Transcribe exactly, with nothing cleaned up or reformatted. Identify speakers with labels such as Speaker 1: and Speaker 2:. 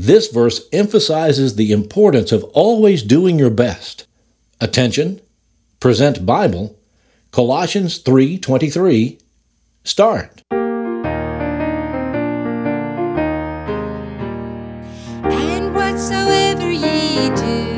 Speaker 1: This verse emphasizes the importance of always doing your best. Attention, present Bible, Colossians three twenty-three, start.
Speaker 2: And whatsoever ye do,